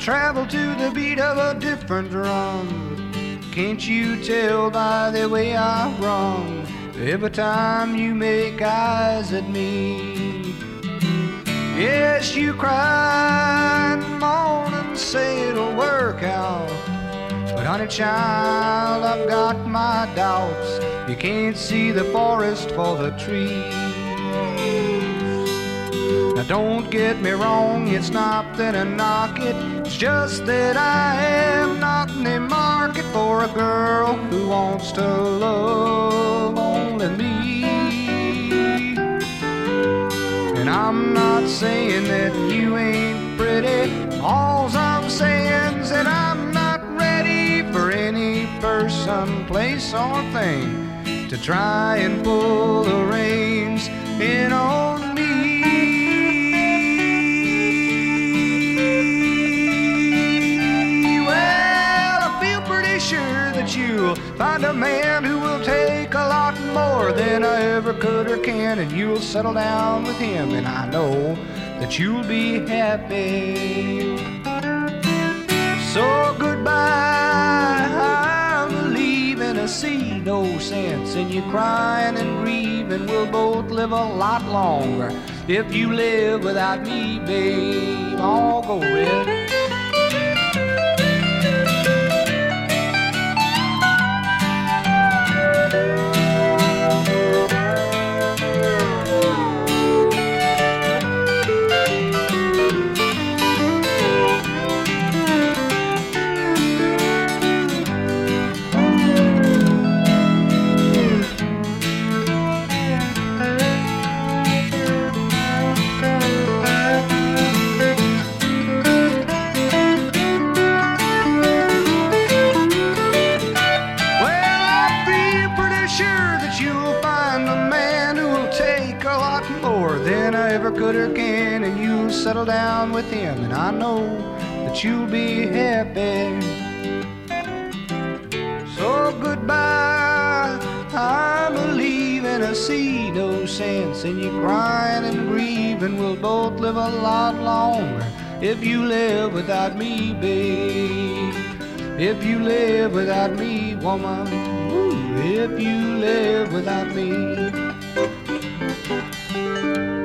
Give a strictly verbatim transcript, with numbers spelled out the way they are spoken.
travel to the beat of a different drum. Can't you tell by the way I run every time you make eyes at me? Yes, you cry in the morning, say it'll work out. But honey child, I've got my doubts. You can't see the forest for the trees. Now don't get me wrong, it's not that I knock it. It's just that I am not in the market for a girl who wants to love only me. And I'm not saying that you ain't pretty. All I'm saying is that I'm not ready for any person, place, or thing to try and pull the reins in on me. Sure that you'll find a man who will take a lot more than I ever could or can, and you'll settle down with him, and I know that you'll be happy. So goodbye, I'm leaving. I see no sense in you crying and grieving. We'll both live a lot longer if you live without me, babe. I'll go red. Could or can, and you'll settle down with him, and I know that you'll be happy. So goodbye, I'm a leaving. I see no sense in you crying and grieving. We'll both live a lot longer if you live without me, babe. If you live without me, woman. Ooh, if you live without me.